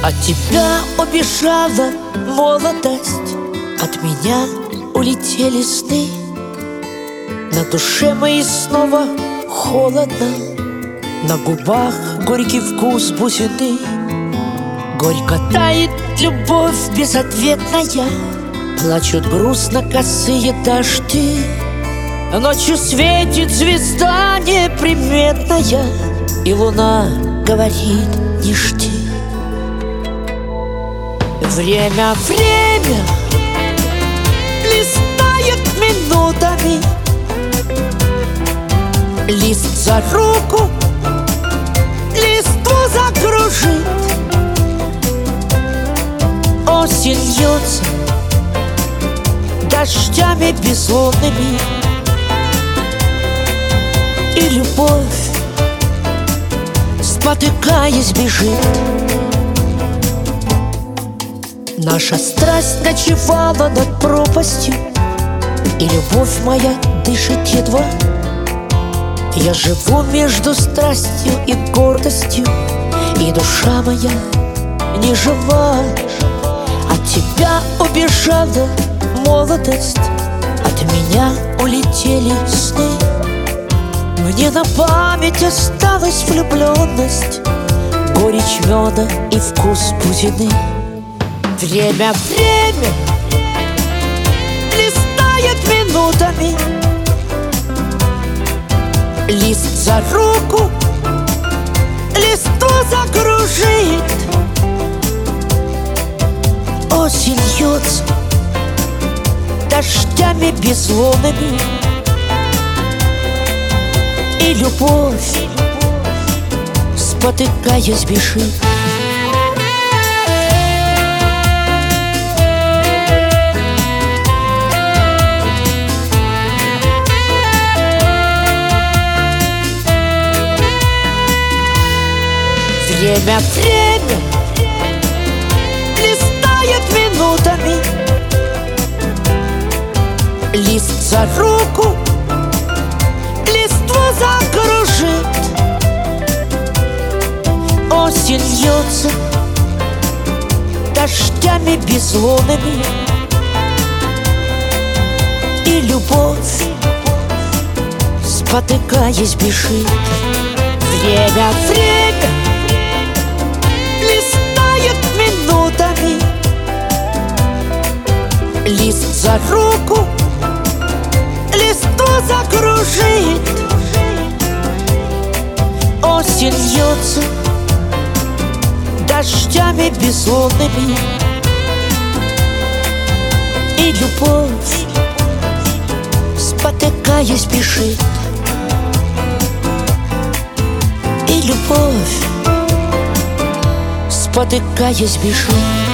От тебя убежала молодость, от меня улетели сны. На душе моей снова холодно, на губах горький вкус бузины. Горько тает любовь безответная, плачут грустно косые дожди. Ночью светит звезда неприметная, и луна говорит: не жди. Время листает минутами, лист за руку, листву закружит. Осень льется дождями безлунными, и любовь, спотыкаясь, бежит. Наша страсть ночевала над пропастью, и любовь моя дышит едва. Я живу между страстью и гордостью, и душа моя не жива. От тебя убежала молодость, от меня улетели сны. Мне на память осталась влюбленность, горечь меда и вкус бузины. Время листает минутами, лист за руку, листву закружит. Осень льется дождями безлунными, и любовь, спотыкаясь, бежит. Время листает минутами, лист за руку, листву закружит. Осень льется дождями безлунными, и любовь, спотыкаясь, бежит. Время листает минутами, лист за руку, листву закружит. Осень льется дождями безлунными, и любовь, спотыкаясь, бежит. И любовь, спотыкаясь, бежит.